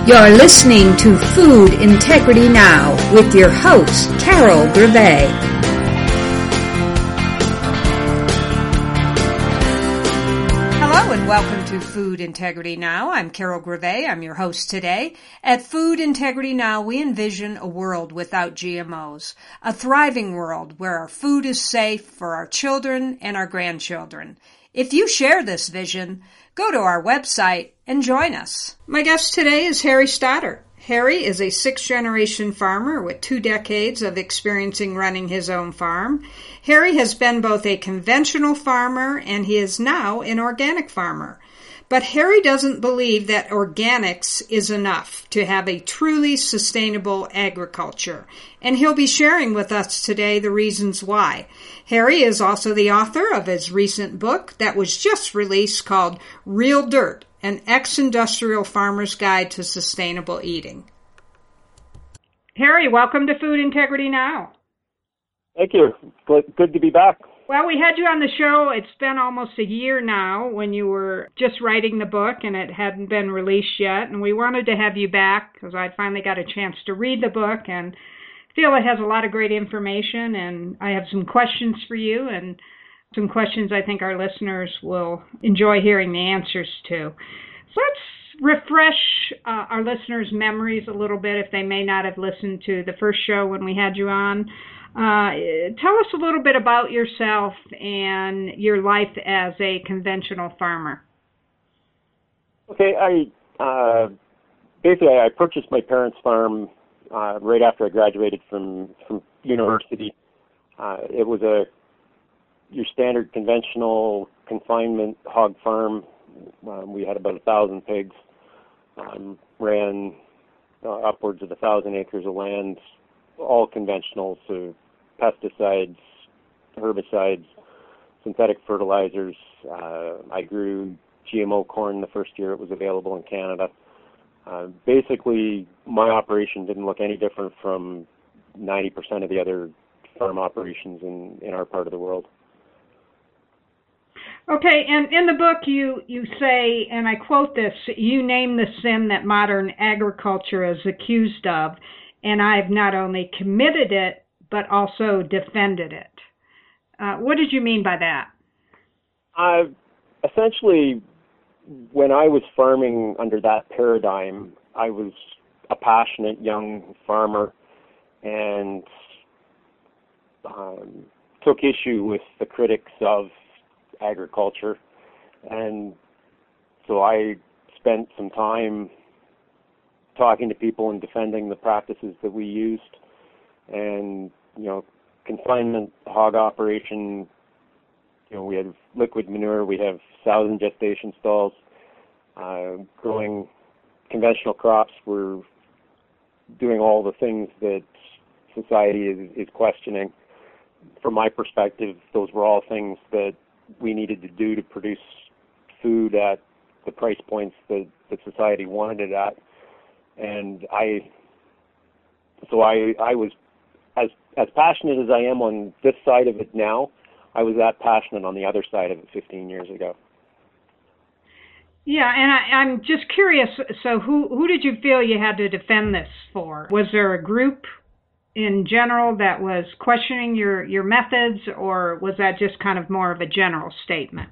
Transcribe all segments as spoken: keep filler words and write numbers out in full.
You're listening to Food Integrity Now with your host, Carol Brevet. Hello and welcome to Food Integrity Now. I'm Carol Brevet. I'm your host today. At Food Integrity Now, we envision a world without G M Os, a thriving world where our food is safe for our children and our grandchildren. If you share this vision, go to our website and join us. My guest today is Harry Stoddart. Harry is a sixth-generation farmer with two decades of experience running his own farm. Harry has been both a conventional farmer and he is now an organic farmer. But Harry doesn't believe that organics is enough to have a truly sustainable agriculture, and he'll be sharing with us today the reasons why. Harry is also the author of his recent book that was just released called Real Dirt, an ex-industrial farmer's guide to sustainable eating. Harry, welcome to Food Integrity Now. Thank you. Good, good to be back. Well, we had you on the show. It's been almost a year now when you were just writing the book and it hadn't been released yet. And we wanted to have you back because I finally got a chance to read the book and feel it has a lot of great information. And I have some questions for you and some questions I think our listeners will enjoy hearing the answers to. So let's refresh uh, our listeners' memories a little bit if they may not have listened to the first show when we had you on. Uh, tell us a little bit about yourself and your life as a conventional farmer. Okay, I uh, basically I purchased my parents' farm uh, right after I graduated from from university. Uh, it was a your standard conventional confinement hog farm. Um, we had about a thousand pigs. Um, ran uh, upwards of a thousand acres of land. All conventional, so pesticides, herbicides, synthetic fertilizers. Uh, I grew G M O corn the first year it was available in Canada. Uh, basically, my operation didn't look any different from ninety percent of the other farm operations in, in our part of the world. Okay, and in the book you, you say, and I quote this, you name the sin that modern agriculture is accused of, and I've not only committed it, but also defended it. Uh, what did you mean by that? Uh, essentially, when I was farming under that paradigm, I was a passionate young farmer and um, took issue with the critics of agriculture. And so I spent some time talking to people and defending the practices that we used. And, you know, confinement hog operation, you know, we have liquid manure, we have sows and gestation stalls, uh, growing conventional crops. We're doing all the things that society is, is questioning. From my perspective, those were all things that we needed to do to produce food at the price points that, that society wanted it at. And I, so I, I was as as passionate as I am on this side of it now. I was that passionate on the other side of it fifteen years ago. Yeah, and I, I'm just curious. So, who who did you feel you had to defend this for? Was there a group in general that was questioning your your methods, or was that just kind of more of a general statement?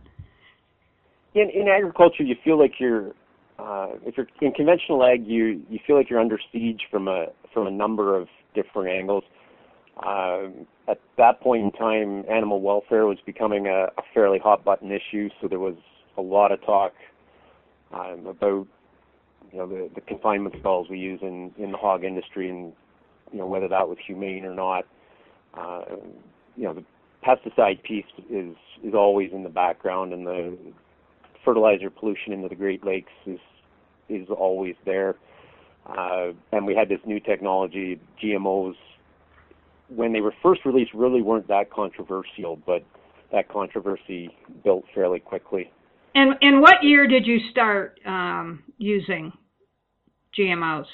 In in agriculture, you feel like you're Uh, if you're in conventional ag, you, you feel like you're under siege from a from a number of different angles. Uh, at that point in time, animal welfare was becoming a, a fairly hot button issue, so there was a lot of talk um, about you know the, the confinement stalls we use in, in the hog industry, and you know whether that was humane or not. Uh, you know the pesticide piece is is always in the background, and the fertilizer pollution into the Great Lakes is is always there. Uh, and we had this new technology, G M Os. When they were first released, really weren't that controversial, but that controversy built fairly quickly. And and what year did you start um, using G M Os?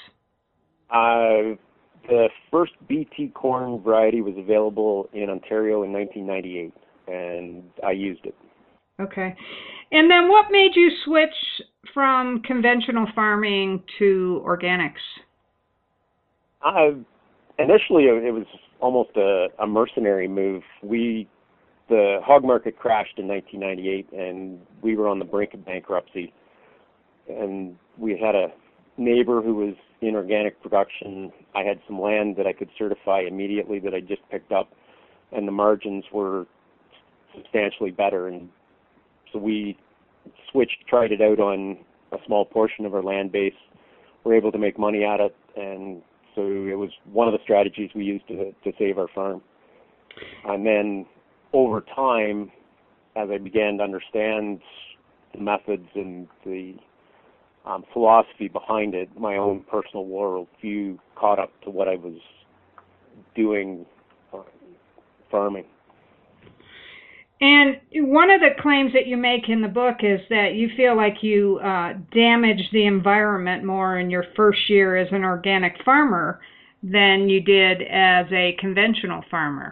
Uh, the first B T corn variety was available in Ontario in nineteen ninety-eight, and I used it. Okay. And then what made you switch from conventional farming to organics? I, initially, it was almost a, a mercenary move. We, the hog market crashed in nineteen ninety-eight, and we were on the brink of bankruptcy. And we had a neighbor who was in organic production. I had some land that I could certify immediately that I just picked up, and the margins were substantially better. And so we switched, tried it out on a small portion of our land base. We were able to make money at it, and so it was one of the strategies we used to to save our farm. And then over time, as I began to understand the methods and the um, philosophy behind it, my own personal worldview caught up to what I was doing uh, farming. And one of the claims that you make in the book is that you feel like you uh, damaged the environment more in your first year as an organic farmer than you did as a conventional farmer.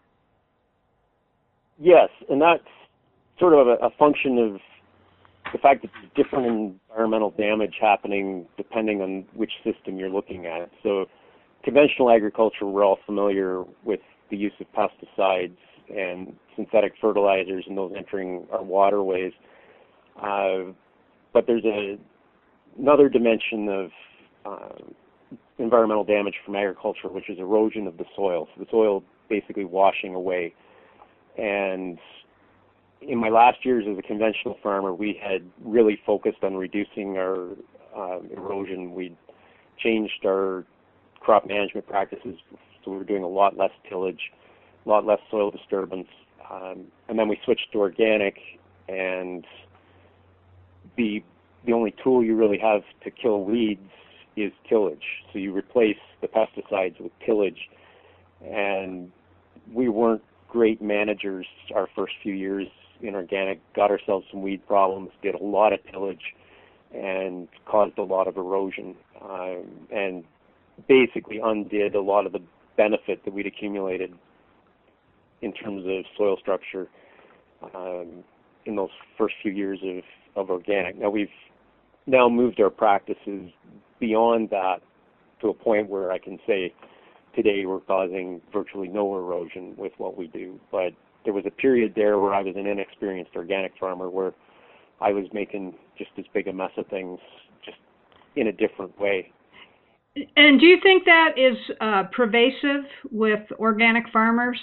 Yes, and that's sort of a, a function of the fact that there's different environmental damage happening depending on which system you're looking at. So conventional agriculture, we're all familiar with the use of pesticides and synthetic fertilizers and those entering our waterways. Uh, but there's a, another dimension of uh, environmental damage from agriculture, which is erosion of the soil. So the soil basically washing away. And in my last years as a conventional farmer, we had really focused on reducing our uh, erosion. We changed our crop management practices, so we were doing a lot less tillage, a lot less soil disturbance. Um, and then we switched to organic, and the the only tool you really have to kill weeds is tillage. So you replace the pesticides with tillage, and we weren't great managers our first few years in organic, got ourselves some weed problems, did a lot of tillage, and caused a lot of erosion, um, and basically undid a lot of the benefit that we'd accumulated in terms of soil structure um, in those first few years of, of organic. Now we've now moved our practices beyond that to a point where I can say today we're causing virtually no erosion with what we do. But there was a period there where I was an inexperienced organic farmer where I was making just as big a mess of things, just in a different way. And do you think that is uh, pervasive with organic farmers?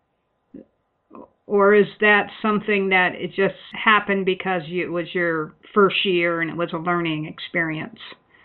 Or is that something that it just happened because you, it was your first year and it was a learning experience?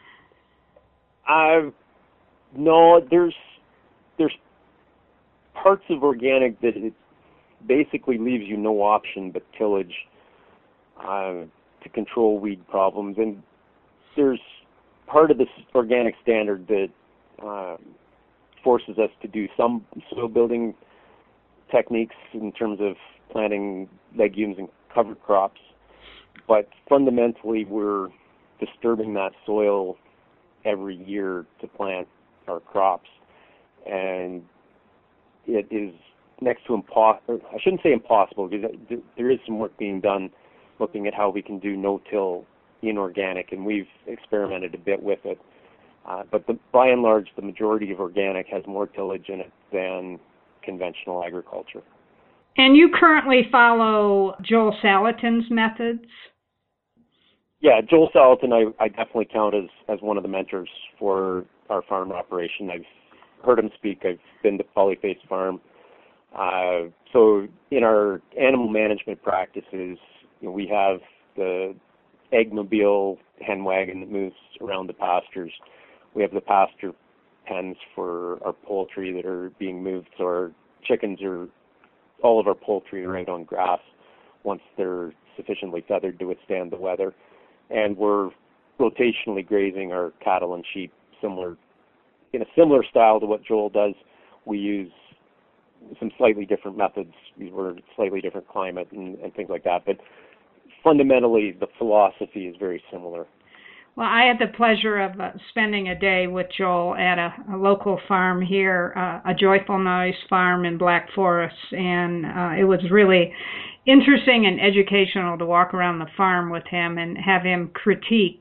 Uh, no, there's there's parts of organic that it basically leaves you no option but tillage uh, to control weed problems. And there's part of this organic standard that uh, forces us to do some soil building techniques in terms of planting legumes and cover crops, but fundamentally we're disturbing that soil every year to plant our crops, and it is next to impossible. I shouldn't say impossible, because there is some work being done looking at how we can do no-till in organic, and we've experimented a bit with it, uh, but the, by and large the majority of organic has more tillage in it than conventional agriculture. And you currently follow Joel Salatin's methods? Yeah, Joel Salatin, I, I definitely count as, as one of the mentors for our farm operation. I've heard him speak. I've been to Polyface Farm. Uh, so in our animal management practices, you know, we have the Eggmobile hen wagon that moves around the pastures. We have the pasture pens for our poultry that are being moved, so our chickens are, all of our poultry are out on grass once they're sufficiently feathered to withstand the weather. And we're rotationally grazing our cattle and sheep similar, in a similar style to what Joel does. We use some slightly different methods. We're in a slightly different climate and, and things like that. But fundamentally, the philosophy is very similar. Well, I had the pleasure of uh, spending a day with Joel at a, a local farm here, uh, a Joyful Noise farm in Black Forest, and uh, it was really interesting and educational to walk around the farm with him and have him critique,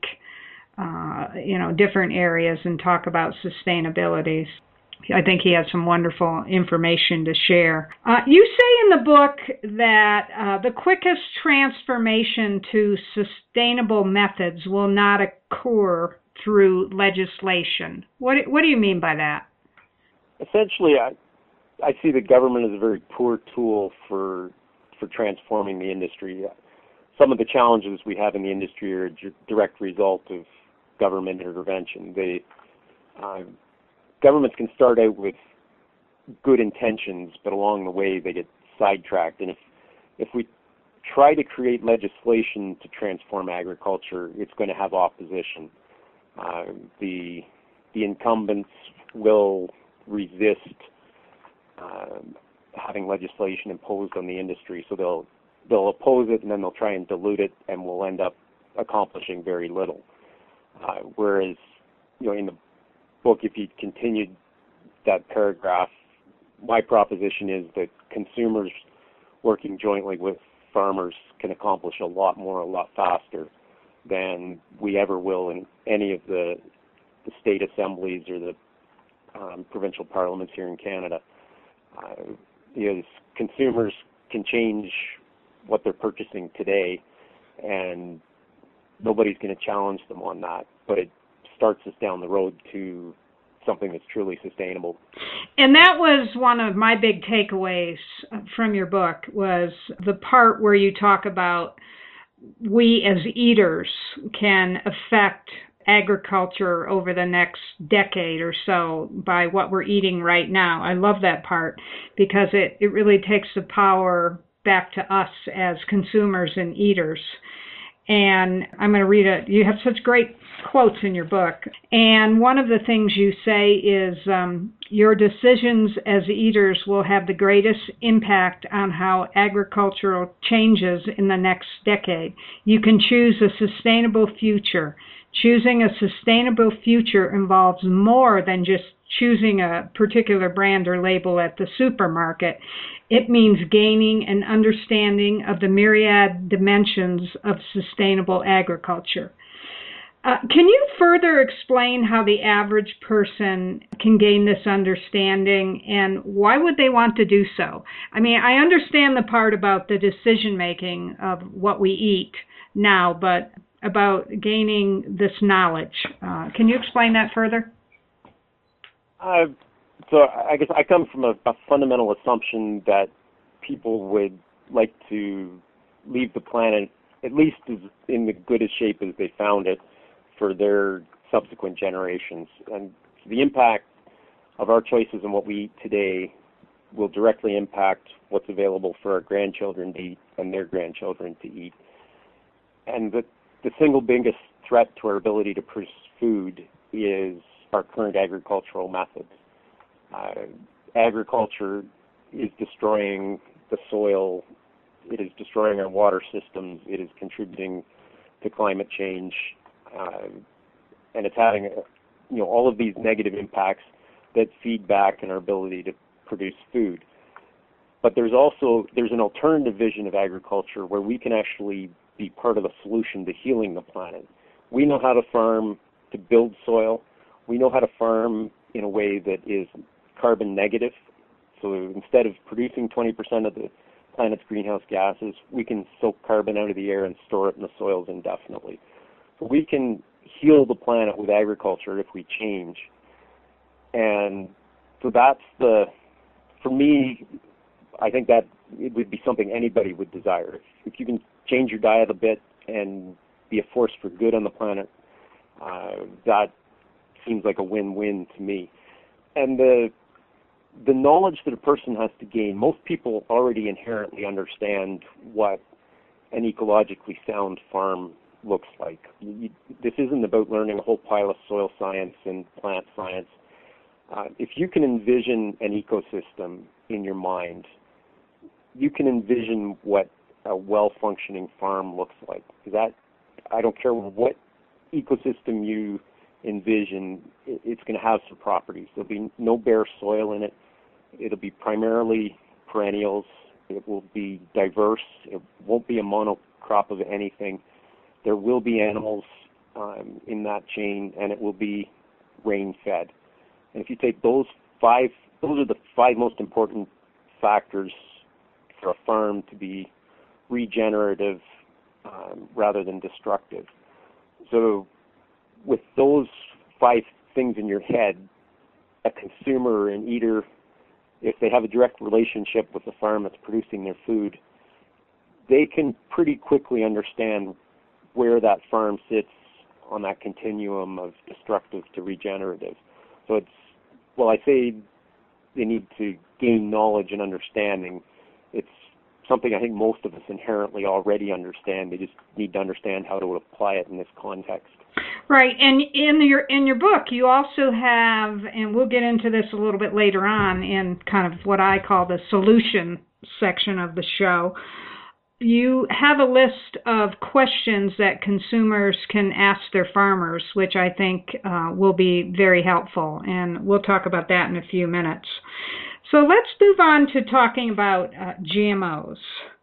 uh, you know, different areas and talk about sustainability. I think he has some wonderful information to share. Uh, you say in the book that uh, the quickest transformation to sustainable methods will not occur through legislation. What what do you mean by that? Essentially, I I see the government as a very poor tool for for transforming the industry. Some of the challenges we have in the industry are a direct result of government intervention. They uh, governments can start out with good intentions, but along the way they get sidetracked. And if if we try to create legislation to transform agriculture, it's going to have opposition. Uh, the the incumbents will resist uh, having legislation imposed on the industry, so they'll they'll oppose it, and then they'll try and dilute it, and we'll end up accomplishing very little. Uh, whereas, you know, in the book, if you continued that paragraph, my proposition is that consumers working jointly with farmers can accomplish a lot more, a lot faster than we ever will in any of the, the state assemblies or the um, provincial parliaments here in Canada. Uh, is consumers can change what they're purchasing today, and nobody's going to challenge them on that. But it starts us down the road to something that's truly sustainable. And that was one of my big takeaways from your book, was the part where you talk about we as eaters can affect agriculture over the next decade or so by what we're eating right now. I love that part because it, it really takes the power back to us as consumers and eaters. And I'm going to read it. You have such great quotes in your book. And one of the things you say is um, your decisions as eaters will have the greatest impact on how agricultural changes in the next decade. You can choose a sustainable future. Choosing a sustainable future involves more than just choosing a particular brand or label at the supermarket. It means gaining an understanding of the myriad dimensions of sustainable agriculture. Uh, can you further explain how the average person can gain this understanding, and why would they want to do so? I mean, I understand the part about the decision-making of what we eat now, but about gaining this knowledge. Uh, can you explain that further? Uh, so I guess I come from a, a fundamental assumption that people would like to leave the planet at least as in the goodest shape as they found it for their subsequent generations. And the impact of our choices and what we eat today will directly impact what's available for our grandchildren to eat and their grandchildren to eat. And the, the single biggest threat to our ability to produce food is our current agricultural methods. Uh, agriculture is destroying the soil, it is destroying our water systems, it is contributing to climate change, uh, and it's having, you know, all of these negative impacts that feed back in our ability to produce food. But there's also, there's an alternative vision of agriculture where we can actually be part of the solution to healing the planet. We know how to farm to build soil. We know how to farm in a way that is carbon negative. So instead of producing twenty percent of the planet's greenhouse gases, we can soak carbon out of the air and store it in the soils indefinitely. So we can heal the planet with agriculture if we change. And so that's the, for me, I think that it would be something anybody would desire. If, if you can change your diet a bit and be a force for good on the planet, uh, that seems like a win-win to me. And the the knowledge that a person has to gain, most people already inherently understand what an ecologically sound farm looks like. You, this isn't about learning a whole pile of soil science and plant science. Uh, if you can envision an ecosystem in your mind, you can envision what a well-functioning farm looks like. That, I don't care what ecosystem you envision, it's going to have some properties. There'll be no bare soil in it. It'll be primarily perennials. It will be diverse. It won't be a monocrop of anything. There will be animals um, in that chain, and it will be rain-fed. And if you take those five, those are the five most important factors for a farm to be regenerative um, rather than destructive. So with those five things in your head, a consumer, an eater, if they have a direct relationship with the farm that's producing their food, they can pretty quickly understand where that farm sits on that continuum of destructive to regenerative. So it's, well, I say they need to gain knowledge and understanding. It's something I think most of us inherently already understand. They just need to understand how to apply it in this context. Right, and in your in your book, you also have, and we'll get into this a little bit later on in kind of what I call the solution section of the show, you have a list of questions that consumers can ask their farmers, which I think uh, will be very helpful, and we'll talk about that in a few minutes. So let's move on to talking about uh, G M Os.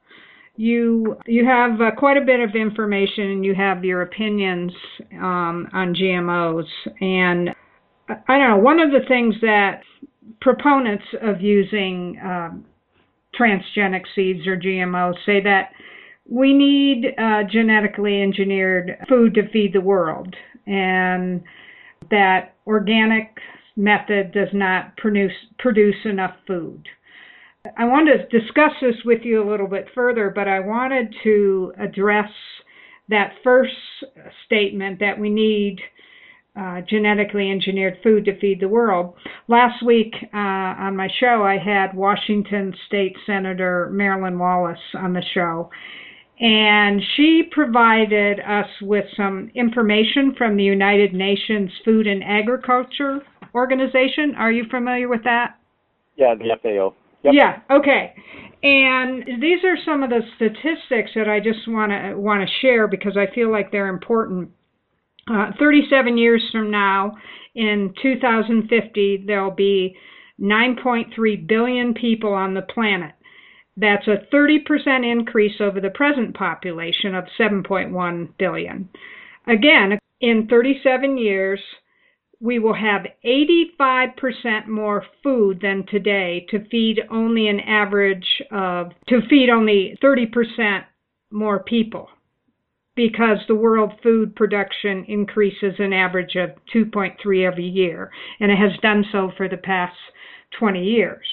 You you have uh, quite a bit of information, and you have your opinions um, on G M Os. And I don't know, one of the things that proponents of using um, transgenic seeds or G M Os say that we need uh, genetically engineered food to feed the world, and that organic method does not produce produce enough food. I want to discuss this with you a little bit further, but I wanted to address that first statement that we need uh, genetically engineered food to feed the world. Last week uh, on my show, I had Washington State Senator Marilyn Wallace on the show, and she provided us with some information from the United Nations Food and Agriculture Organization. Are you familiar with that? Yeah, the F A O. Yep. Yeah, okay. And these are some of the statistics that I just want to want to share because I feel like they're important. Uh, thirty-seven years from now, in two thousand fifty, there'll be nine point three billion people on the planet. That's a thirty percent increase over the present population of seven point one billion. Again, in thirty-seven years, we will have eighty-five percent more food than today to feed only an average of, to feed only thirty percent more people, because the world food production increases an average of two point three every year, and it has done so for the past twenty years.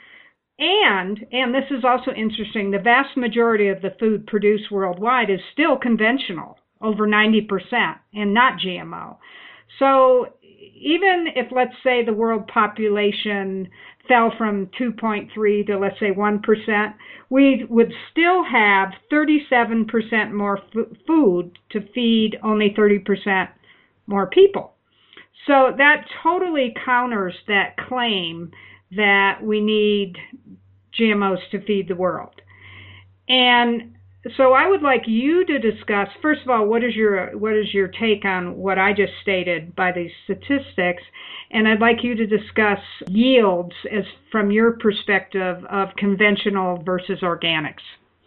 And, and this is also interesting, the vast majority of the food produced worldwide is still conventional, over ninety percent, and not G M O. So even if, let's say, the world population fell from two point three to, let's say, one percent, we would still have thirty-seven percent more f- food to feed only thirty percent more people. So that totally counters that claim that we need G M Os to feed the world. And so I would like you to discuss, first of all, what is your what is your take on what I just stated by these statistics, and I'd like you to discuss yields as from your perspective of conventional versus organics.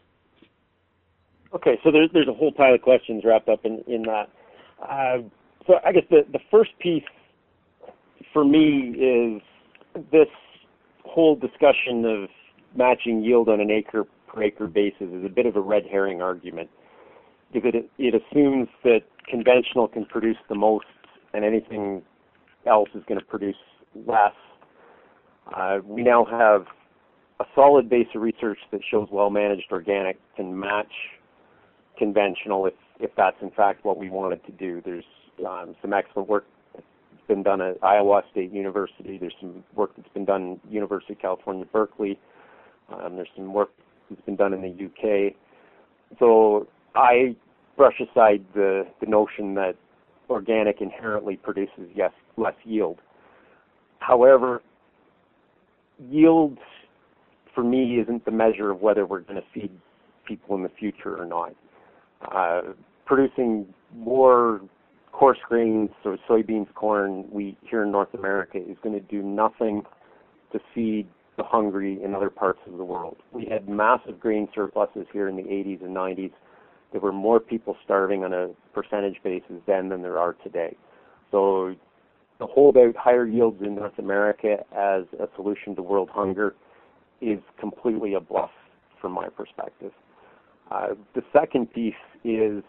Okay, so there's there's a whole pile of questions wrapped up in in that. Uh, so I guess the the first piece for me is this whole discussion of matching yield on an acre per acre basis is a bit of a red herring argument, because it, it assumes that conventional can produce the most and anything else is going to produce less. Uh, we now have a solid base of research that shows well-managed organic can match conventional if, if that's in fact what we want it to do. There's um, some excellent work that's been done at Iowa State University. There's some work that's been done at University of California, Berkeley. Um, there's some work that's been done in the U K. So I brush aside the, the notion that organic inherently produces yes, less yield. However, yield for me isn't the measure of whether we're going to feed people in the future or not. Uh, producing more coarse grains, so soybeans, corn, wheat here in North America is going to do nothing to feed the hungry in other parts of the world. We had massive grain surpluses here in the eighties and nineties. There were more people starving on a percentage basis then than there are today. So the hold out higher yields in North America as a solution to world hunger is completely a bluff from my perspective. Uh, the second piece is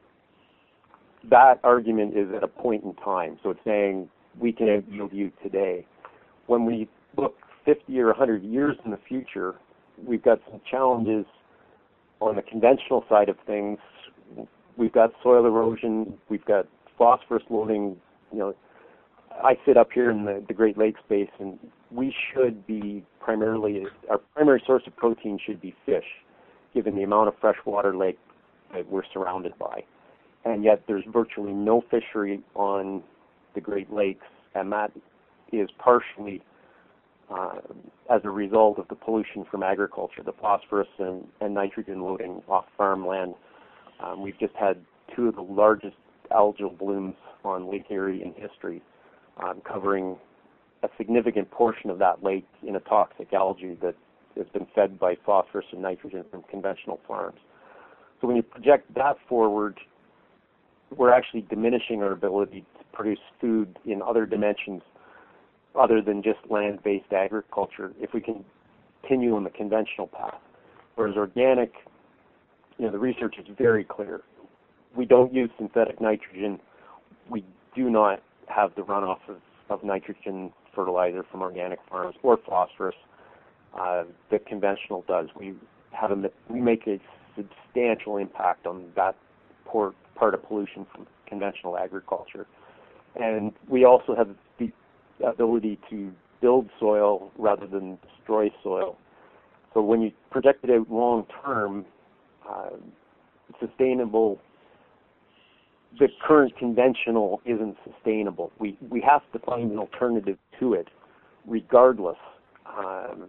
that argument is at a point in time. So it's saying we can out-yield you today. When we look fifty or one hundred years in the future, we've got some challenges on the conventional side of things. We've got soil erosion. We've got phosphorus loading. You know, I sit up here in the, the Great Lakes Basin. We should be primarily, our primary source of protein should be fish, given the amount of freshwater lake that we're surrounded by. And yet there's virtually no fishery on the Great Lakes, and that is partially uh, as a result of the pollution from agriculture, the phosphorus and, and nitrogen loading off farmland. Um, we've just had two of the largest algal blooms on Lake Erie in history, um, covering a significant portion of that lake in a toxic algae that has been fed by phosphorus and nitrogen from conventional farms. So when you project that forward, we're actually diminishing our ability to produce food in other dimensions other than just land-based agriculture if we can continue on the conventional path. Whereas organic, you know, the research is very clear. We don't use synthetic nitrogen. We do not have the runoff of, of nitrogen fertilizer from organic farms or phosphorus uh, that conventional does. We have a, we make a substantial impact on that poor part of pollution from conventional agriculture. And we also have the ability to build soil rather than destroy soil. So when you project it out long term, uh, sustainable, the current conventional isn't sustainable. We we have to find an alternative to it regardless. Um,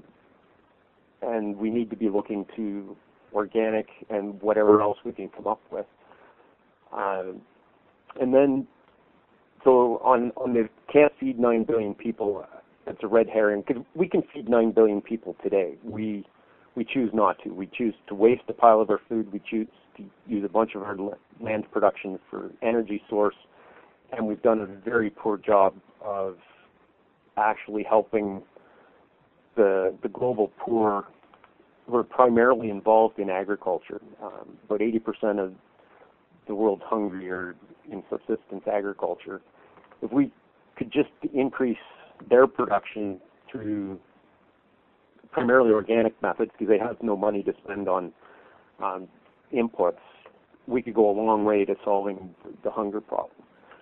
and we need to be looking to organic and whatever else we can come up with. Um, and then, so on, on the can't feed nine billion people, it's a red herring, because we can feed nine billion people today. We we choose not to. We choose to waste a pile of our food. We choose to use a bunch of our land production for energy source, and we've done a very poor job of actually helping the the global poor who are primarily involved in agriculture. Um, about eighty percent of the world's hungry are in subsistence agriculture. If we could just increase their production through primarily organic methods, because they have no money to spend on um, inputs, we could go a long way to solving the hunger problem.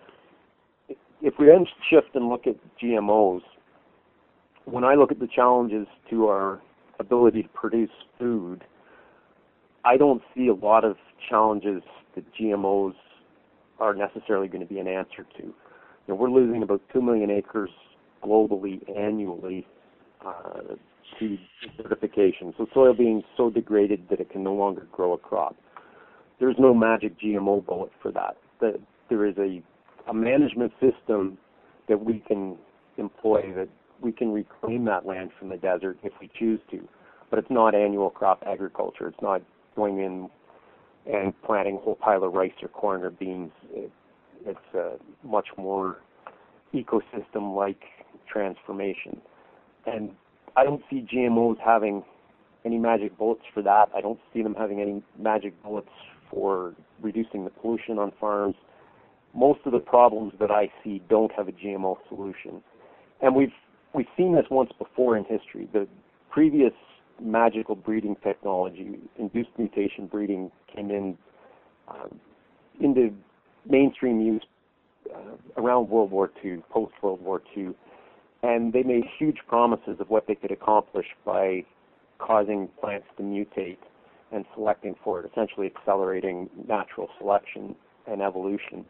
If we then shift and look at G M Os, when I look at the challenges to our ability to produce food, I don't see a lot of challenges that G M Os are necessarily going to be an answer to. You know, we're losing about two million acres globally annually uh, to desertification. So soil being so degraded that it can no longer grow a crop. There's no magic G M O bullet for that. The, there is a, a management system that we can employ, that we can reclaim that land from the desert if we choose to. But it's not annual crop agriculture. It's not going in and planting a whole pile of rice or corn or beans. It, it's a much more ecosystem-like transformation. And I don't see G M Os having any magic bullets for that. I don't see them having any magic bullets for reducing the pollution on farms. Most of the problems that I see don't have a G M O solution. And we've we've seen this once before in history. The previous magical breeding technology, induced mutation breeding, came in um, into mainstream use uh, around World War Two, post-World War Two, and they made huge promises of what they could accomplish by causing plants to mutate and selecting for it, essentially accelerating natural selection and evolution.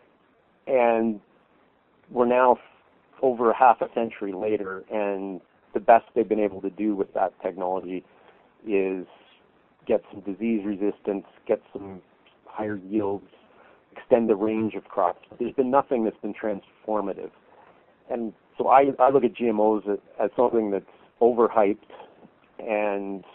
And we're now over half a century later, and the best they've been able to do with that technology is get some disease resistance, get some higher yields, extend the range of crops. There's been nothing that's been transformative. And so I, I look at G M Os as, as something that's overhyped and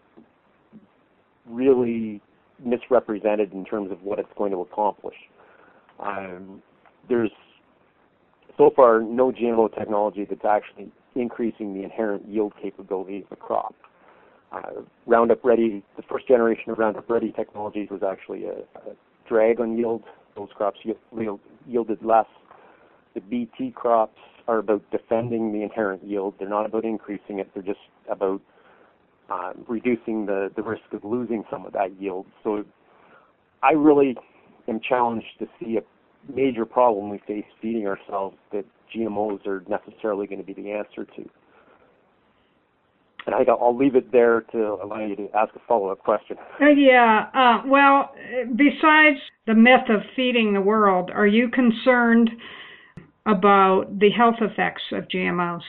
really misrepresented in terms of what it's going to accomplish. Um, there's so far no G M O technology that's actually increasing the inherent yield capability of the crop. Uh, Roundup Ready, the first generation of Roundup Ready technologies was actually a, a drag on yield. Those crops yield, yielded less. The B T crops are about defending the inherent yield. They're not about increasing it. They're just about uh, reducing the, the risk of losing some of that yield. So I really am challenged to see a major problem we face feeding ourselves that G M Os are necessarily going to be the answer to. And I think I'll leave it there to allow you to ask a follow-up question. Uh, yeah. Uh, well, besides the myth of feeding the world, are you concerned about the health effects of G M Os?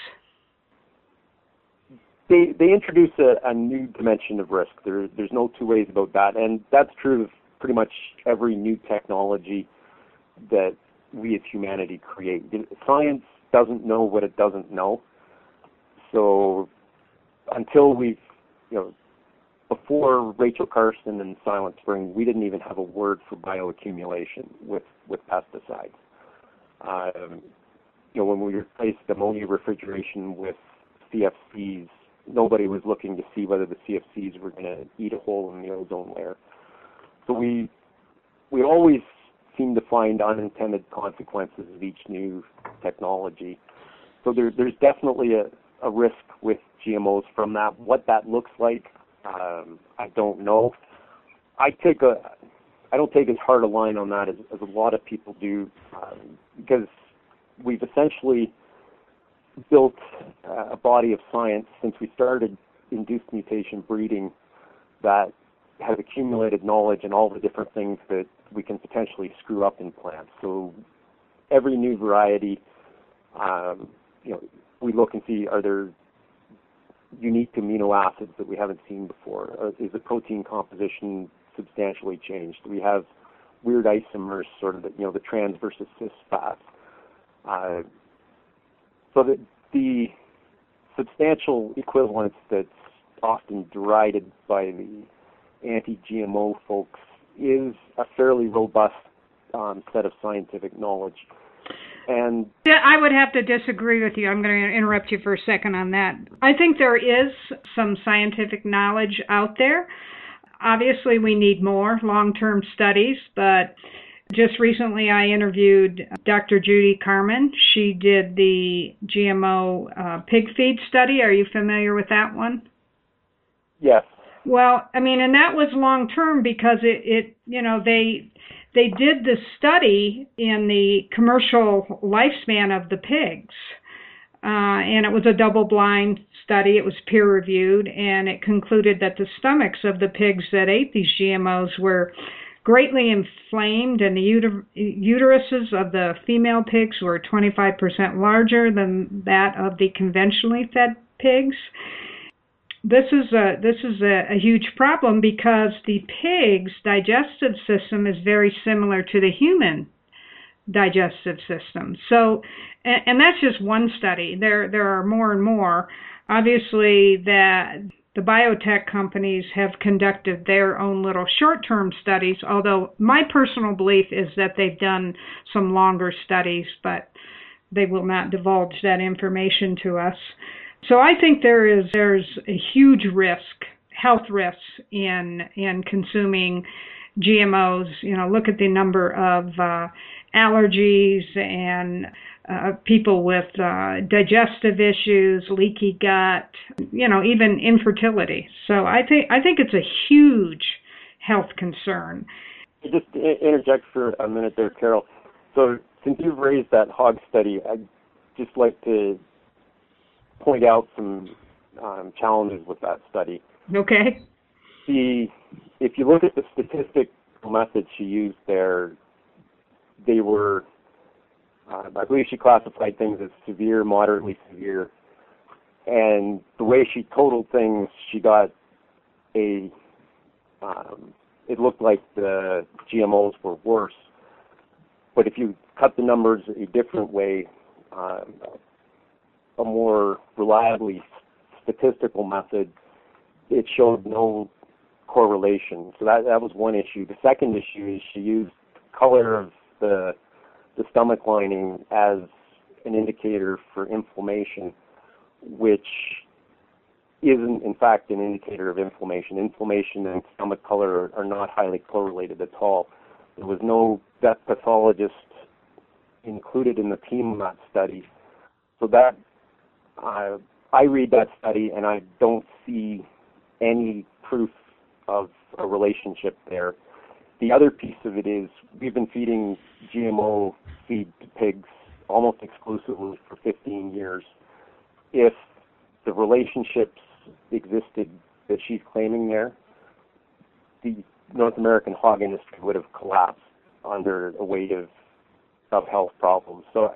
They they introduce a, a new dimension of risk. There, there's no two ways about that, and that's true of pretty much every new technology that we as humanity create. Science doesn't know what it doesn't know. So until we've, you know, before Rachel Carson and Silent Spring, we didn't even have a word for bioaccumulation with, with pesticides. Um, you know, when we replaced ammonia refrigeration with C F Cs, nobody was looking to see whether the C F Cs were going to eat a hole in the ozone layer. So we we always seem to find unintended consequences of each new technology. So there, there's definitely a, a risk with G M Os from that. What that looks like, um, I don't know. I take a, I don't take as hard a line on that as, as a lot of people do, um, because we've essentially built uh, a body of science since we started induced mutation breeding that has accumulated knowledge in all the different things that we can potentially screw up in plants. So every new variety, um, you know, we look and see, are there unique amino acids that we haven't seen before? Uh, is the protein composition substantially changed? Do we have weird isomers, sort of, the, you know, the trans versus cis fats? Uh, so that the substantial equivalence that's often derided by the anti-G M O folks is a fairly robust um, set of scientific knowledge. And yeah, I would have to disagree with you. I'm going to interrupt you for a second on that. I think there is some scientific knowledge out there. Obviously, we need more long-term studies, but just recently I interviewed Doctor Judy Carman. She did the G M O uh, pig feed study. Are you familiar with that one? Yes. Well, I mean, and that was long-term because it, it you know, they... They did the study in the commercial lifespan of the pigs, uh, and it was a double-blind study. It was peer-reviewed, and it concluded that the stomachs of the pigs that ate these G M Os were greatly inflamed, and the uter- uteruses of the female pigs were twenty-five percent larger than that of the conventionally fed pigs. This is a this is a, a huge problem because the pig's digestive system is very similar to the human digestive system. So, and, and that's just one study. There there are more and more. Obviously, that the biotech companies have conducted their own little short-term studies. Although my personal belief is that they've done some longer studies, but they will not divulge that information to us. So I think there is there's a huge risk, health risks in in consuming G M Os. You know, look at the number of uh, allergies and uh, people with uh, digestive issues, leaky gut. You know, even infertility. So I think I think it's a huge health concern. Just interject for a minute there, Carol. So since you've raised that hog study, I'd just like to point out some um, challenges with that study. Okay. The, if you look at the statistical methods she used there, they were, uh, I believe she classified things as severe, moderately severe, and the way she totaled things, she got a, um, it looked like the G M Os were worse. But if you cut the numbers a different way, uh, a more reliably statistical method, it showed no correlation. So that that was one issue. The second issue is she used color of the the stomach lining as an indicator for inflammation, which isn't in fact an indicator of inflammation. Inflammation and stomach color are, are not highly correlated at all. There was no vet pathologist included in the team in that study. So that uh, I read that study and I don't see any proof of a relationship there. The other piece of it is we've been feeding G M O feed to pigs almost exclusively for fifteen years. If the relationships existed that she's claiming there, the North American hog industry would have collapsed under a weight of of health problems. So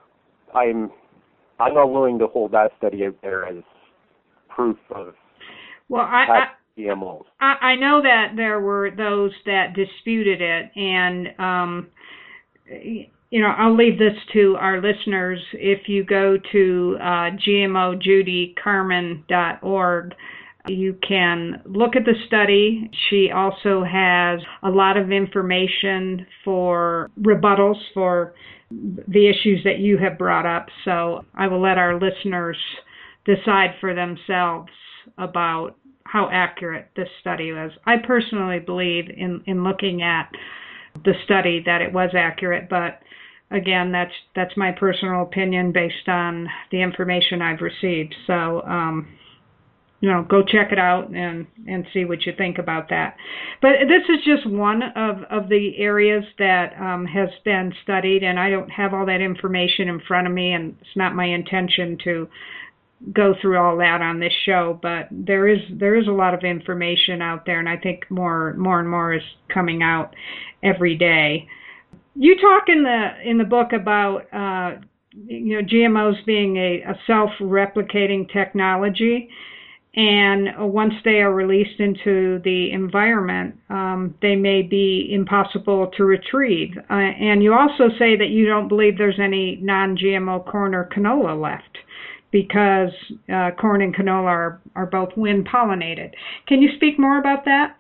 I'm I'm not willing to hold that study out there as proof of well, I, I G M Os. I, I know that there were those that disputed it, and um, you know, I'll leave this to our listeners. If you go to uh, G M O Judy Carman dot org, you can look at the study. She also has a lot of information for rebuttals for the issues that you have brought up. So I will let our listeners decide for themselves about how accurate this study was. I personally believe in, in looking at the study that it was accurate, but again, that's that's my personal opinion based on the information I've received. So, um, you know, go check it out and, and see what you think about that. But this is just one of, of the areas that um, has been studied, and I don't have all that information in front of me, and it's not my intention to go through all that on this show, but there is there is a lot of information out there, and I think more more and more is coming out every day. You talk in the in the book about uh, you know G M Os being a, a self-replicating technology, and once they are released into the environment, um, they may be impossible to retrieve. Uh, and you also say that you don't believe there's any non-G M O corn or canola left, because uh, corn and canola are, are both wind-pollinated. Can you speak more about that?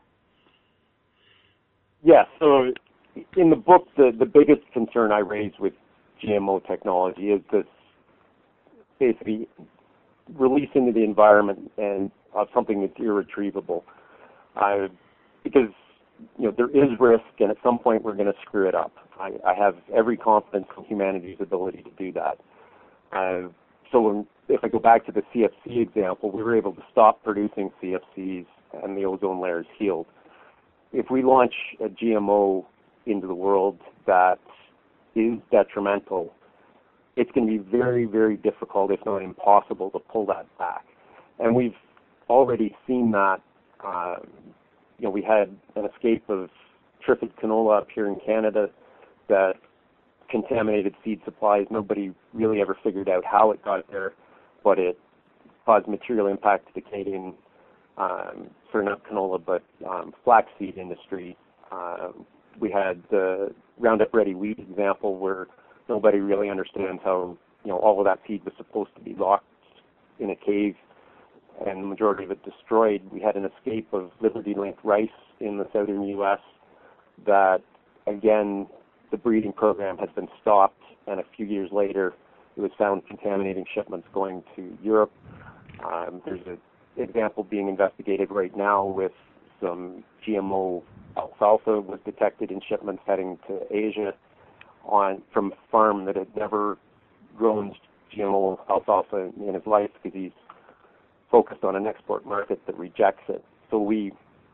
Yes. Yeah, so in the book, the, the biggest concern I raise with G M O technology is this basically release into the environment and of something that's irretrievable. Uh, because you know there is risk, and at some point we're going to screw it up. I, I have every confidence in humanity's ability to do that. Uh, so when, if I go back to the C F C example, we were able to stop producing C F Cs and the ozone layer is healed. If we launch a G M O into the world that is detrimental, it's going to be very, very difficult, if not impossible, to pull that back. And we've already seen that. Uh, you know, we had an escape of Trifid canola up here in Canada that contaminated seed supplies. Nobody really ever figured out how it got there, but it caused material impact to the Canadian, um, sorry, not canola, but um, flaxseed industry. Uh, we had the Roundup Ready wheat example where nobody really understands how, you know, all of that seed was supposed to be locked in a cave and the majority of it destroyed. We had an escape of Liberty Link rice in the southern U S that, again, the breeding program has been stopped, and a few years later it was found contaminating shipments going to Europe. Um, there's an example being investigated right now with some G M O alfalfa was detected in shipments heading to Asia on from a farm that had never grown G M O alfalfa in his life because he's focused on an export market that rejects it. So we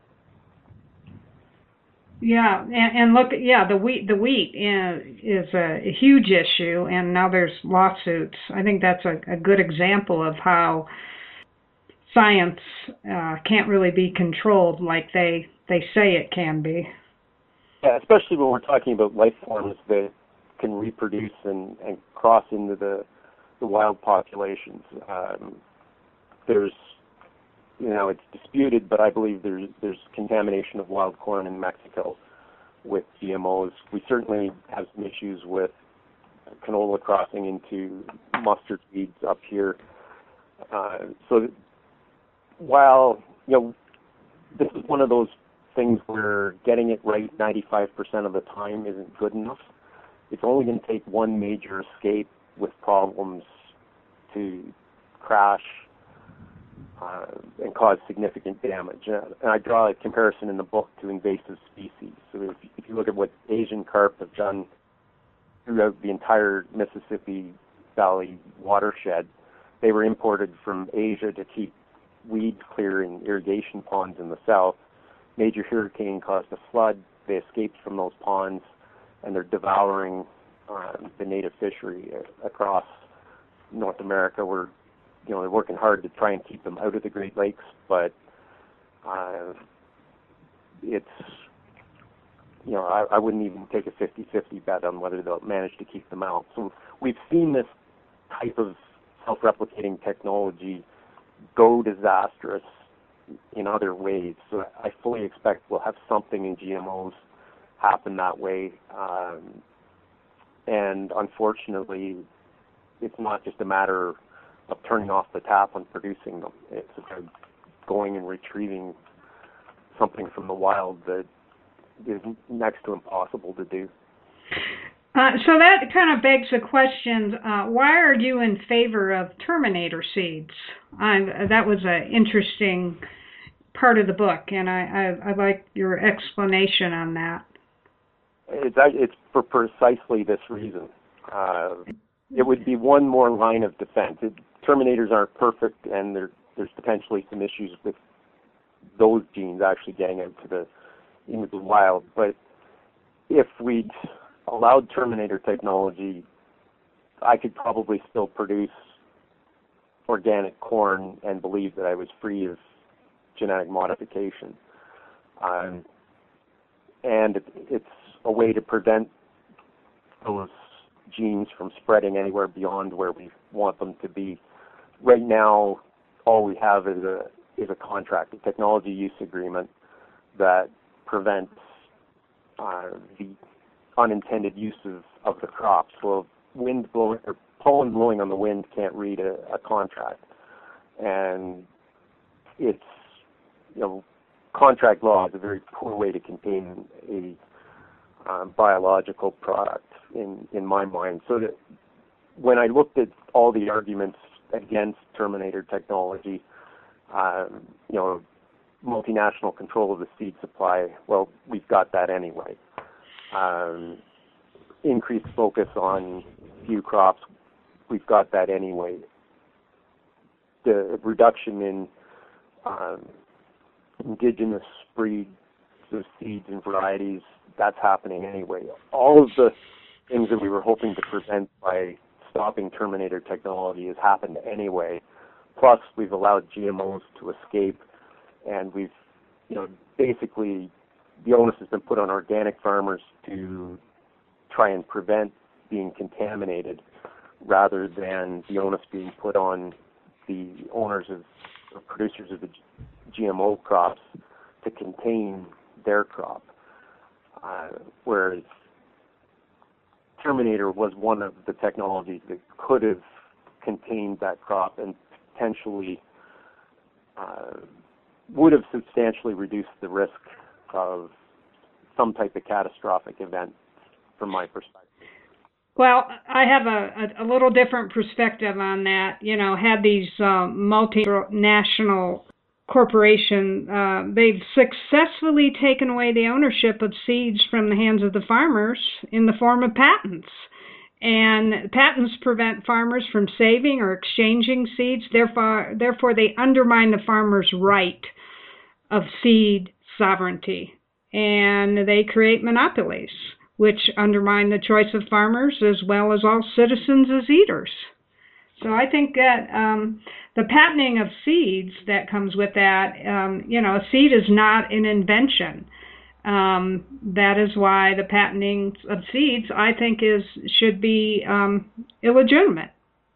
Yeah, and, and look, yeah, the wheat, the wheat is a, a huge issue, and now there's lawsuits. I think that's a, a good example of how science uh, can't really be controlled like they, they say it can be. Yeah, especially when we're talking about life forms that can reproduce and, and cross into the, the wild populations. Um, there's You know, it's disputed, but I believe there's there's contamination of wild corn in Mexico with G M Os. We certainly have some issues with canola crossing into mustard seeds up here. Uh, so while, you know, this is one of those things where getting it right ninety-five percent of the time isn't good enough. It's only going to take one major escape with problems to crash uh, and cause significant damage. Uh, and I draw a comparison in the book to invasive species. So if, if you look at what Asian carp have done throughout the entire Mississippi Valley watershed, they were imported from Asia to keep weeds clear in irrigation ponds in the south. Major hurricane caused a flood. They escaped from those ponds, and they're devouring uh, the native fishery across North America. We're, you know, they're working hard to try and keep them out of the Great Lakes, but uh, it's, you know, I, I wouldn't even take a fifty-fifty bet on whether they'll manage to keep them out. So we've seen this type of self-replicating technology go disastrous in other ways. So I fully expect we'll have something in G M Os happen that way. Um, and unfortunately, it's not just a matter of turning off the tap and producing them. It's about going and retrieving something from the wild that is next to impossible to do. Uh, so that kind of begs the question, uh, why are you in favor of Terminator seeds? Uh, that was an interesting part of the book, and I, I, I like your explanation on that. It's, it's for precisely this reason. Uh, it would be one more line of defense. It, Terminators aren't perfect, and there, there's potentially some issues with those genes actually getting out to the into the wild. But if we'd allowed Terminator technology, I could probably still produce organic corn and believe that I was free of genetic modification. Um, and it, it's a way to prevent those genes from spreading anywhere beyond where we want them to be. Right now, all we have is a is a contract, a technology use agreement that prevents uh, the unintended use of, of the crops. Well, wind blowing or pollen blowing on the wind can't read a, a contract, and it's, you know, contract law is a very poor way to contain a um, biological product in in my mind. So that when I looked at all the arguments against Terminator technology, um, you know, multinational control of the seed supply, well, we've got that anyway. Um, increased focus on few crops, we've got that anyway. The reduction in um, indigenous breeds of seeds and varieties, that's happening anyway. All of the things that we were hoping to prevent by stopping Terminator technology has happened anyway. Plus, we've allowed G M Os to escape, and we've, you know, basically the onus has been put on organic farmers to try and prevent being contaminated, rather than the onus being put on the owners of, or producers of the G M O crops to contain their crop. Uh, whereas Terminator was one of the technologies that could have contained that crop and potentially uh, would have substantially reduced the risk of some type of catastrophic event from my perspective. Well, I have a, a, a little different perspective on that. You know, had these uh, multinational corporation, uh, they've successfully taken away the ownership of seeds from the hands of the farmers in the form of patents. And patents prevent farmers from saving or exchanging seeds. Therefore, therefore they undermine the farmer's right of seed sovereignty. And they create monopolies, which undermine the choice of farmers as well as all citizens as eaters. So I think that um, the patenting of seeds that comes with that, um, you know, a seed is not an invention. Um, that is why the patenting of seeds, I think, is should be um, illegitimate.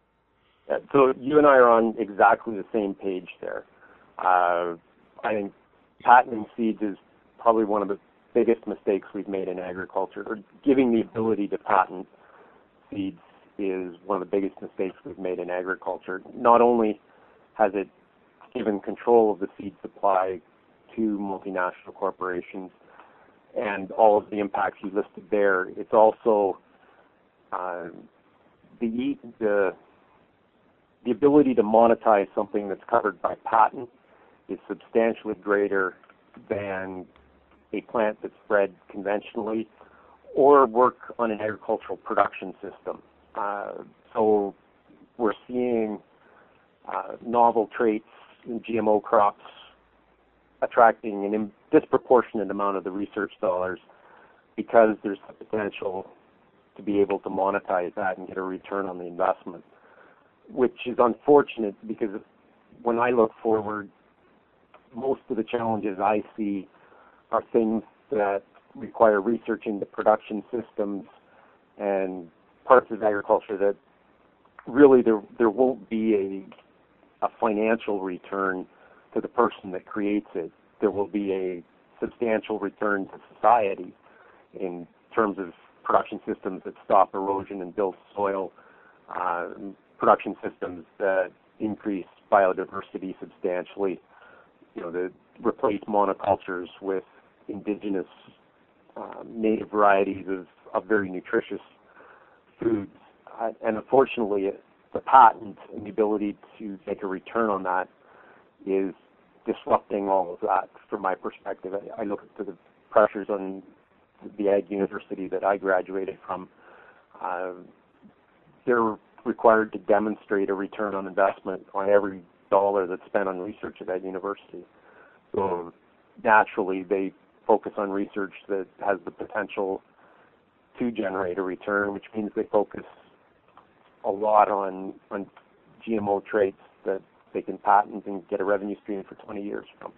So you and I are on exactly the same page there. Uh, I think patenting seeds is probably one of the biggest mistakes we've made in agriculture, or giving the ability to patent seeds is one of the biggest mistakes we've made in agriculture. Not only has it given control of the seed supply to multinational corporations and all of the impacts you listed there. It's also uh, the, the, the ability to monetize something that's covered by patent is substantially greater than a plant that's bred conventionally or work on an agricultural production system. Uh, so we're seeing uh, novel traits in G M O crops attracting an disproportionate amount of the research dollars because there's the potential to be able to monetize that and get a return on the investment, which is unfortunate because when I look forward, most of the challenges I see are things that require research into production systems and parts of agriculture that really there there won't be a, a financial return to the person that creates it. There will be a substantial return to society in terms of production systems that stop erosion and build soil, uh, production systems that increase biodiversity substantially, you know, that replace monocultures with indigenous uh, native varieties of, of very nutritious foods. Uh, and unfortunately, the patent and the ability to make a return on that is disrupting all of that from my perspective. I, I look at the pressures on the Ag University that I graduated from. Uh, they're required to demonstrate a return on investment on every dollar that's spent on research at that university. So naturally, they focus on research that has the potential to generate a return, which means they focus a lot on, on G M O traits that they can patent and get a revenue stream for twenty years from.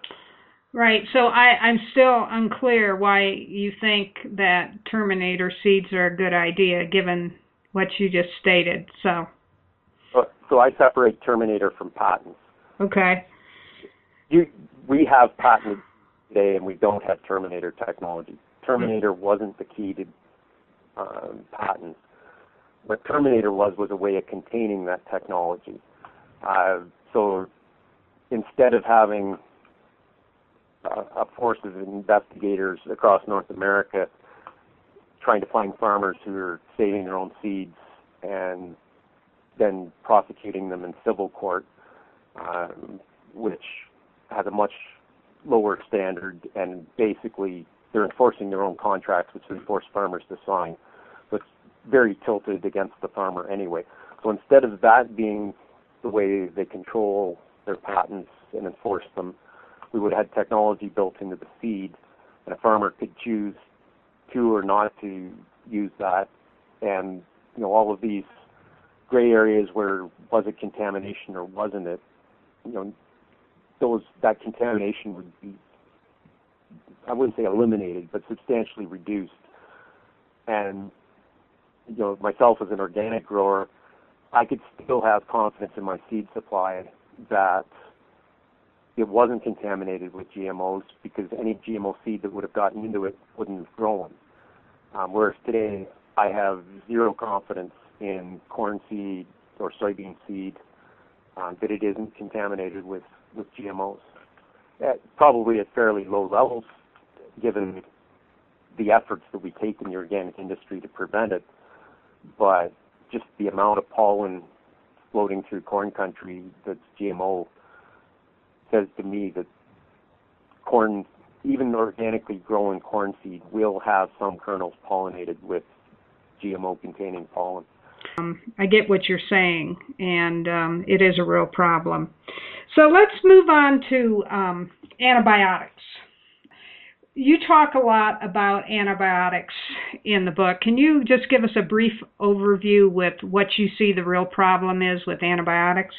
Right. So I, I'm still unclear why you think that Terminator seeds are a good idea, given what you just stated. So. So, so I separate Terminator from patents. Okay. You, we have patented today, and we don't have Terminator technology. Terminator wasn't the key to um, patents. What Terminator was was a way of containing that technology. Uh, so instead of having a, a force of investigators across North America trying to find farmers who are saving their own seeds and then prosecuting them in civil court, um, which has a much lower standard, and basically they're enforcing their own contracts, which they force farmers to sign. So it's very tilted against the farmer anyway. So instead of that being the way they control their patents and enforce them, we would have had technology built into the seed, and a farmer could choose to or not to use that. And you know, all of these gray areas where was it contamination or wasn't it, you know, those that contamination would be, I wouldn't say eliminated, but substantially reduced. And you know, myself as an organic grower, I could still have confidence in my seed supply that it wasn't contaminated with G M Os, because any G M O seed that would have gotten into it wouldn't have grown. Um, whereas today, I have zero confidence in corn seed or soybean seed um, that it isn't contaminated with, with G M Os. At, probably at fairly low levels, given the efforts that we take in the organic industry to prevent it. But just the amount of pollen floating through corn country that's G M O says to me that corn, even organically grown corn seed, will have some kernels pollinated with G M O-containing pollen. Um, I get what you're saying, and um, it is a real problem. So let's move on to um, antibiotics. You talk a lot about antibiotics in the book. Can you just give us a brief overview with what you see the real problem is with antibiotics?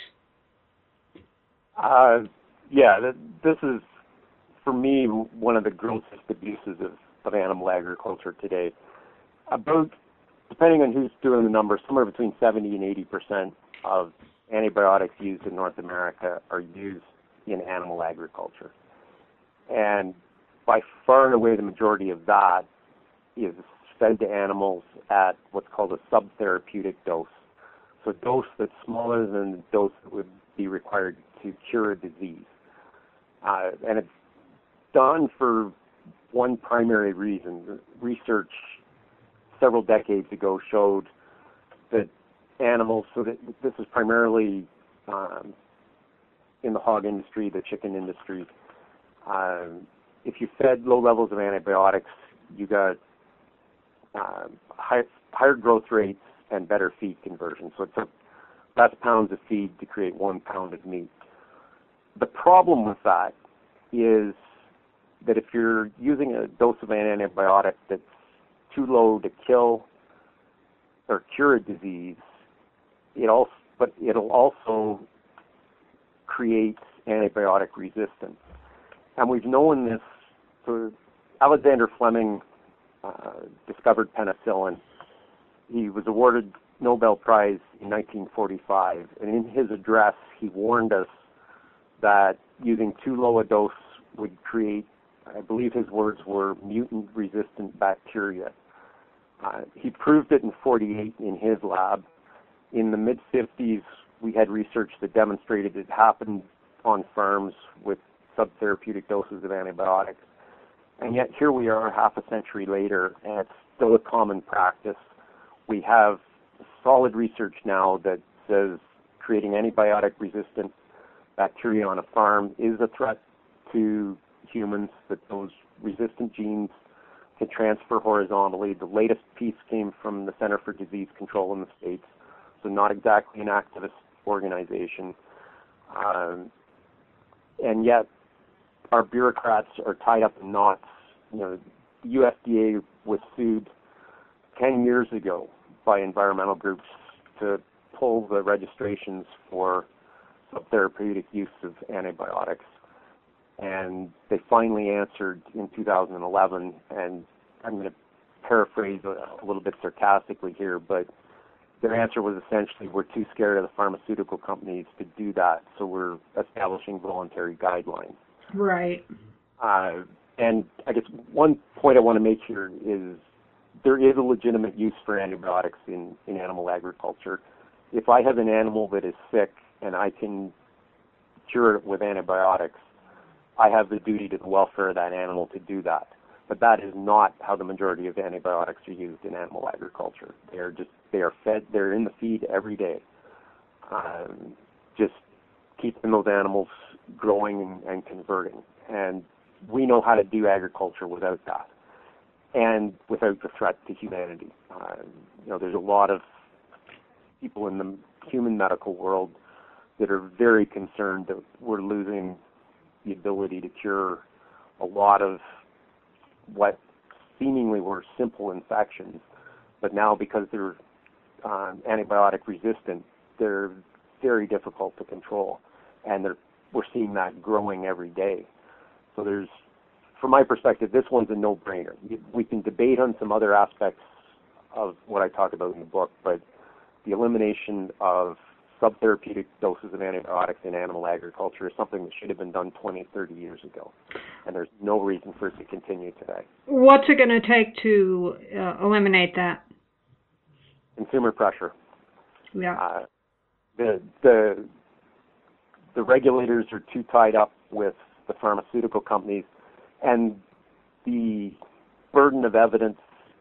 Uh, yeah, th- this is, for me, one of the grossest abuses of, of animal agriculture today. About, depending on who's doing the numbers, somewhere between seventy and eighty percent of antibiotics used in North America are used in animal agriculture. And by far and away the majority of that is fed to animals at what's called a subtherapeutic dose. So a dose that's smaller than the dose that would be required to cure a disease. Uh, and it's done for one primary reason. Research several decades ago showed that animals, so that this is primarily um, in the hog industry, the chicken industry, um, if you fed low levels of antibiotics, you got uh, high, higher growth rates and better feed conversion. So it took less pounds of feed to create one pound of meat. The problem with that is that if you're using a dose of an antibiotic that's too low to kill or cure a disease, it also, but it'll also create antibiotic resistance. And we've known this. So Alexander Fleming uh, discovered penicillin. He was awarded Nobel Prize in nineteen forty-five, and in his address, he warned us that using too low a dose would create, I believe his words were, mutant-resistant bacteria. Uh, he proved it in forty-eight in his lab. In the mid-fifties, we had research that demonstrated it happened on farms with subtherapeutic doses of antibiotics. And yet here we are half a century later, and it's still a common practice. We have solid research now that says creating antibiotic-resistant bacteria on a farm is a threat to humans, that those resistant genes can transfer horizontally. The latest piece came from the Center for Disease Control in the States, so not exactly an activist organization. Um, and yet our bureaucrats are tied up in knots. You know, the U S D A was sued ten years ago by environmental groups to pull the registrations for subtherapeutic use of antibiotics. And they finally answered in two thousand eleven, and I'm going to paraphrase a, a little bit sarcastically here, but their answer was essentially, we're too scared of the pharmaceutical companies to do that, so we're establishing voluntary guidelines. Right. Uh, and I guess one point I want to make here is there is a legitimate use for antibiotics in, in animal agriculture. If I have an animal that is sick and I can cure it with antibiotics, I have the duty to the welfare of that animal to do that. But that is not how the majority of antibiotics are used in animal agriculture. They are just, they are fed, they're in the feed every day. Um, just keeping those animals growing and, and converting. And we know how to do agriculture without that, and without the threat to humanity. Uh, you know, there's a lot of people in the human medical world that are very concerned that we're losing the ability to cure a lot of what seemingly were simple infections, but now because they're um, antibiotic resistant, they're very difficult to control, and they're, we're seeing that growing every day. So there's, from my perspective, this one's a no-brainer. We can debate on some other aspects of what I talk about in the book, but the elimination of subtherapeutic doses of antibiotics in animal agriculture is something that should have been done twenty, thirty years ago, and there's no reason for it to continue today. What's it going to take to uh, eliminate that? Consumer pressure. Yeah. Uh, the the the regulators are too tied up with the pharmaceutical companies, and the burden of evidence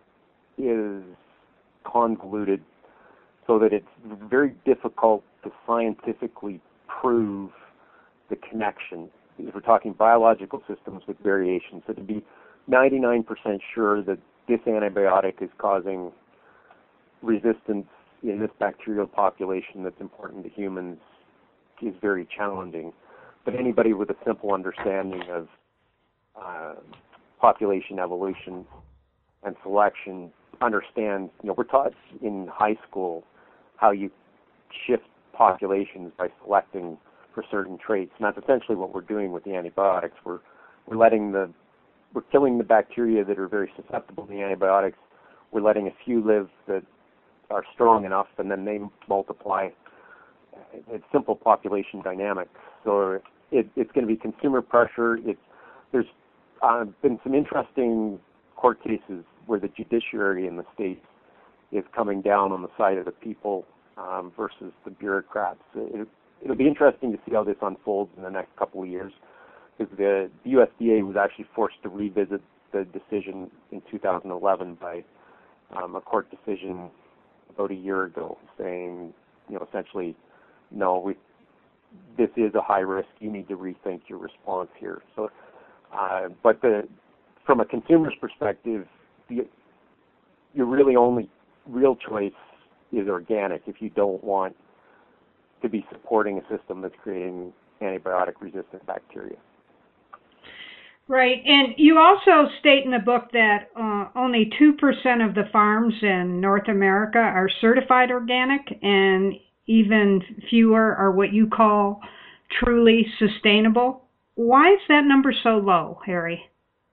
is convoluted so that it's very difficult to scientifically prove the connection. If we're talking biological systems with variations, so to be ninety-nine percent sure that this antibiotic is causing resistance in this bacterial population that's important to humans is very challenging. But anybody with a simple understanding of uh, population evolution and selection understands, you know, we're taught in high school how you shift populations by selecting for certain traits, and that's essentially what we're doing with the antibiotics. We're we're letting the we're killing the bacteria that are very susceptible to the antibiotics. We're letting a few live that are strong enough, and then they multiply. It's simple population dynamics. So it, it's going to be consumer pressure. It's, there's uh, been some interesting court cases where the judiciary in the states is coming down on the side of the people um, versus the bureaucrats. It, it'll be interesting to see how this unfolds in the next couple of years, because the U S D A was actually forced to revisit the decision in two thousand eleven by um, a court decision about a year ago, saying, you know, essentially, no, we, this is a high risk. You need to rethink your response here. So, uh, but the, from a consumer's perspective, the, your really only real choice is organic if you don't want to be supporting a system that's creating antibiotic-resistant bacteria. Right, and you also state in the book that uh, only two percent of the farms in North America are certified organic, and even fewer are what you call truly sustainable. Why is that number so low, Harry?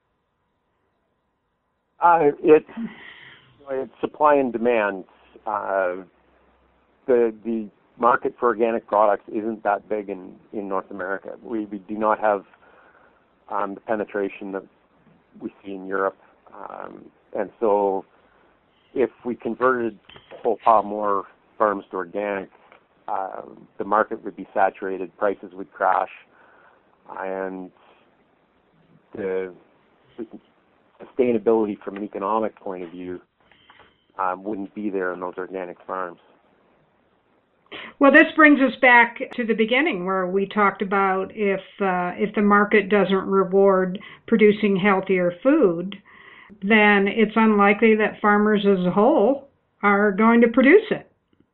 Uh, it's, it's supply and demand. Uh, the the market for organic products isn't that big in, in North America. We, we do not have um, the penetration that we see in Europe. Um, and so if we converted a whole pile more farms to organic, uh, the market would be saturated, prices would crash, and the sustainability from an economic point of view um, wouldn't be there in those organic farms. Well, this brings us back to the beginning where we talked about if uh, if the market doesn't reward producing healthier food, then it's unlikely that farmers as a whole are going to produce it.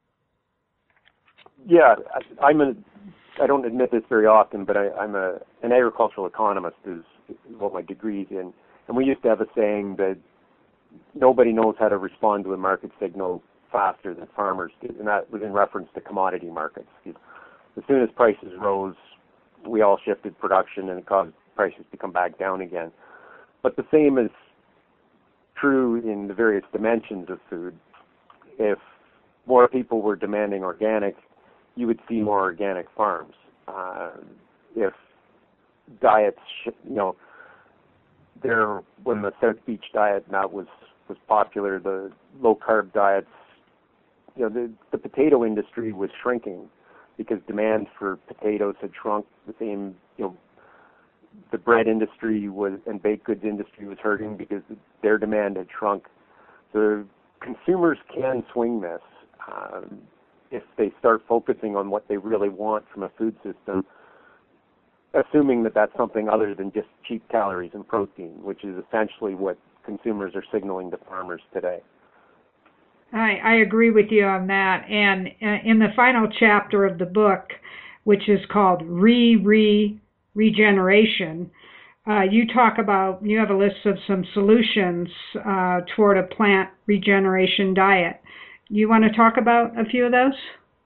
Yeah, I, I'm a, I don't admit this very often, but I, I'm a, an agricultural economist is what my degree's in. And we used to have a saying that nobody knows how to respond to a market signal faster than farmers did, and that was in reference to commodity markets. As soon as prices rose, we all shifted production and it caused prices to come back down again. But the same is true in the various dimensions of food. If more people were demanding organic, you would see more organic farms. Uh, if diets, you know, there when the South Beach diet now was was popular, the low carb diets. You know, the, the potato industry was shrinking because demand for potatoes had shrunk. The same, you know, the bread industry was and baked goods industry was hurting because their demand had shrunk. So consumers can swing this um, if they start focusing on what they really want from a food system, assuming that that's something other than just cheap calories and protein, which is essentially what consumers are signaling to farmers today. I, I agree with you on that. And uh, in the final chapter of the book, which is called Re-Re-Regeneration, uh, you talk about, you have a list of some solutions uh, toward a plant regeneration diet. You want to talk about a few of those?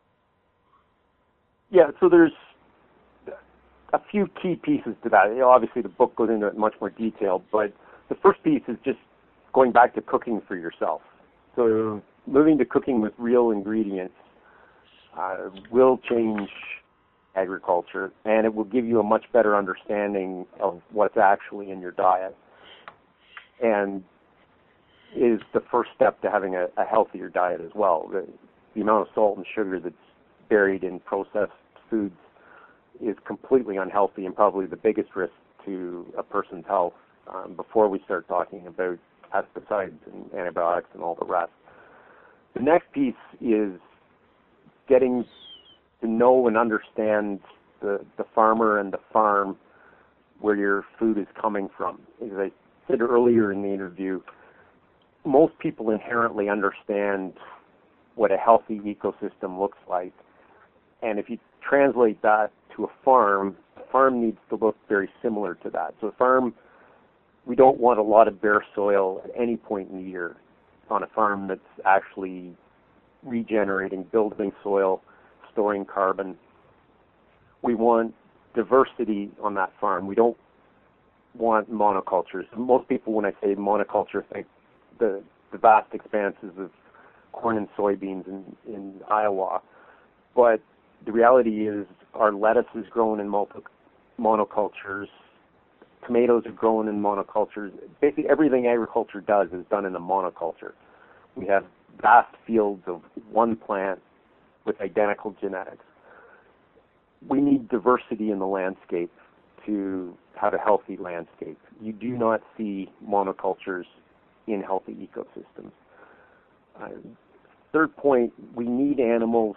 Yeah, so there's a few key pieces to that. You know, obviously, the book goes into it in much more detail, but the first piece is just going back to cooking for yourself. So moving to cooking with real ingredients uh, will change agriculture, and it will give you a much better understanding of what's actually in your diet, and is the first step to having a, a healthier diet as well. The, the amount of salt and sugar that's buried in processed foods is completely unhealthy and probably the biggest risk to a person's health um, before we start talking about pesticides and antibiotics and all the rest. The next piece is getting to know and understand the, the farmer and the farm where your food is coming from. As I said earlier in the interview, most people inherently understand what a healthy ecosystem looks like. And if you translate that to a farm, a farm needs to look very similar to that. So a farm, we don't want a lot of bare soil at any point in the year on a farm that's actually regenerating, building soil, storing carbon. We want diversity on that farm. We don't want monocultures. Most people, when I say monoculture, think the, the vast expanses of corn and soybeans in, in Iowa. But the reality is our lettuce is grown in multi, monocultures. Tomatoes are grown in monocultures. Basically, everything agriculture does is done in a monoculture. We have vast fields of one plant with identical genetics. we need diversity in the landscape to have a healthy landscape. You do not see monocultures in healthy ecosystems. Uh, third point, we need animals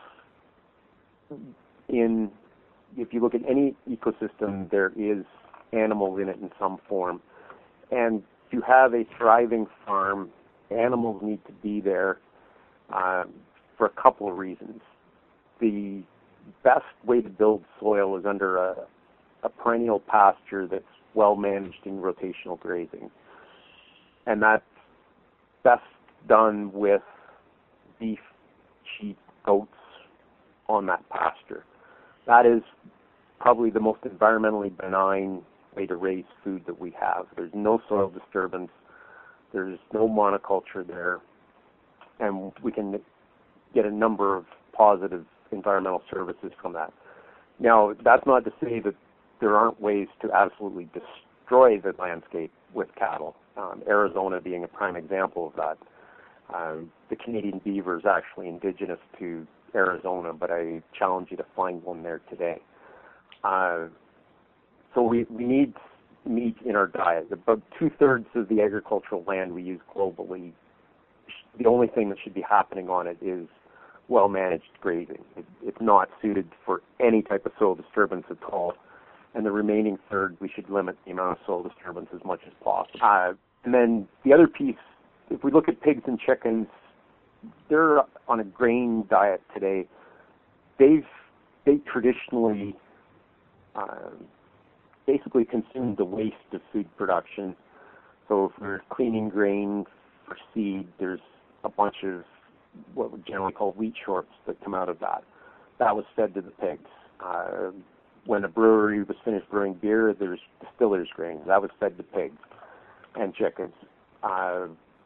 in, if you look at any ecosystem, there is animals in it in some form. And to have a thriving farm, animals need to be there uh, for a couple of reasons. The best way to build soil is under a, a perennial pasture that's well managed in rotational grazing. And that's best done with beef, sheep, goats on that pasture. That is probably the most environmentally benign way to raise food that we have. There's no soil disturbance. There's no monoculture there. And we can get a number of positive environmental services from that. Now, that's not to say that there aren't ways to absolutely destroy the landscape with cattle. Um, Arizona being a prime example of that. Um, the Canadian beaver is actually indigenous to Arizona, but I challenge you to find one there today. Uh, so we, we need meat in our diet. About two-thirds of the agricultural land we use globally, the only thing that should be happening on it is well-managed grazing. It, it's not suited for any type of soil disturbance at all. And the remaining third, we should limit the amount of soil disturbance as much as possible. Uh, and then the other piece, if we look at pigs and chickens, they're on a grain diet today. They've they traditionally uh, basically consumed the waste of food production. So if we're cleaning grain for seed, there's a bunch of what we generally call wheat shorts that come out of that. That was fed to the pigs. Uh, when a brewery was finished brewing beer, there's distiller's grain. That was fed to pigs and chickens. Uh,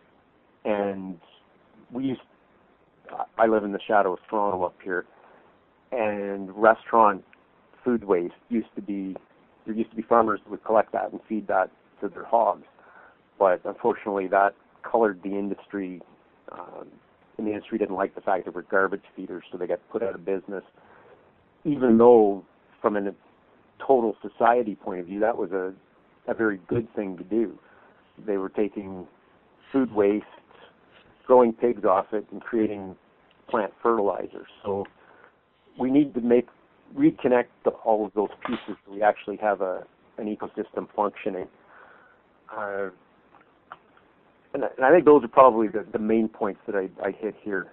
and we used, I live in the shadow of Toronto up here, and restaurant food waste used to be, there used to be farmers that would collect that and feed that to their hogs. But unfortunately, that colored the industry, um, and the industry didn't like the fact that we're garbage feeders, so they got put out of business, even though from a total society point of view, that was a, a very good thing to do. They were taking food waste, growing pigs off it, and creating plant fertilizer. So we need to make reconnect the, all of those pieces so we actually have a an ecosystem functioning. Uh, and, and I think those are probably the, the main points that I, I hit here.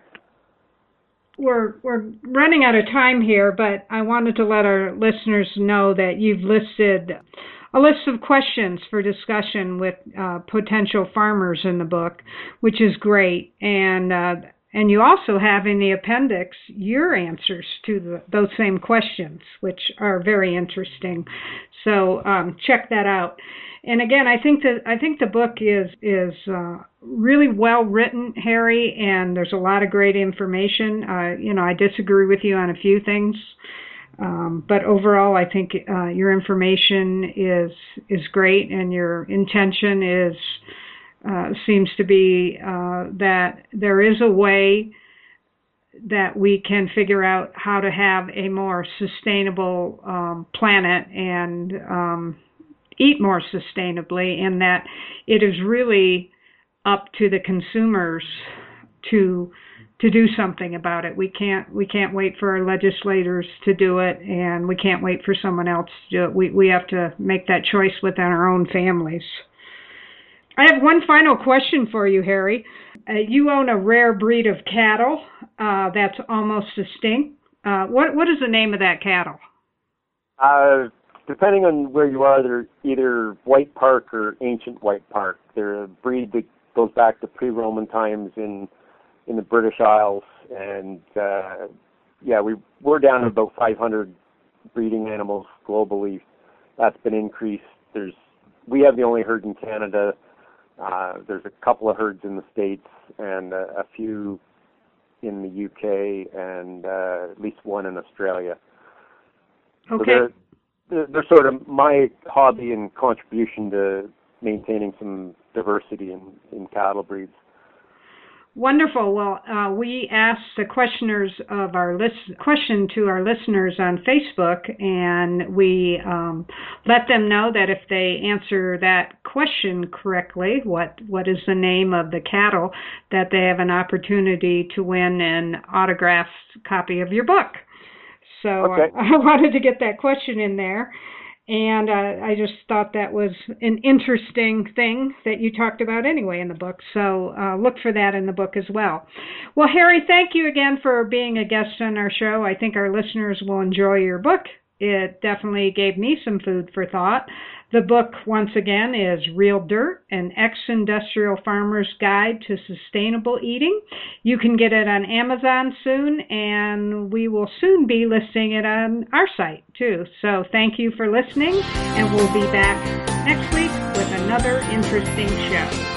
We're we're running out of time here, but I wanted to let our listeners know that you've listed a list of questions for discussion with uh, potential farmers in the book, which is great. And uh, and you also have in the appendix your answers to the, those same questions, which are very interesting. So um, check that out. And again, I think that I think the book is is uh, really well written, Harry, and there's a lot of great information. Uh, you know, I disagree with you on a few things, um, but overall, I think uh, your information is is great, and your intention is uh, seems to be uh, that there is a way that we can figure out how to have a more sustainable um, planet and um, eat more sustainably, and that it is really up to the consumers to to do something about it. We can't we can't wait for our legislators to do it, and we can't wait for someone else to do it. We we have to make that choice within our own families. I have one final question for you, Harry. Uh, you own a rare breed of cattle uh, that's almost extinct. Uh, what what is the name of that cattle? Uh. Depending on where you are, they're either White Park or Ancient White Park. They're a breed that goes back to pre-Roman times in in the British Isles, and uh, yeah, we we're down to about five hundred breeding animals globally. That's been increased. There's we have the only herd in Canada. Uh, there's a couple of herds in the States and uh, a few in the U K and uh, at least one in Australia. Okay. So they're sort of my hobby and contribution to maintaining some diversity in, in cattle breeds. Wonderful. Well, uh, we asked the questioners of our list question to our listeners on Facebook, and we um, let them know that if they answer that question correctly, what what is the name of the cattle, that they have an opportunity to win an autographed copy of your book. So okay. I, I wanted to get that question in there. And uh, I just thought that was an interesting thing that you talked about anyway in the book. So uh, look for that in the book as well. Well, Harry, thank you again for being a guest on our show. I think our listeners will enjoy your book. It definitely gave me some food for thought. The book, once again, is Real Dirt, an ex-industrial farmer's guide to sustainable eating. You can get it on Amazon soon, and we will soon be listing it on our site, too. So thank you for listening, and we'll be back next week with another interesting show.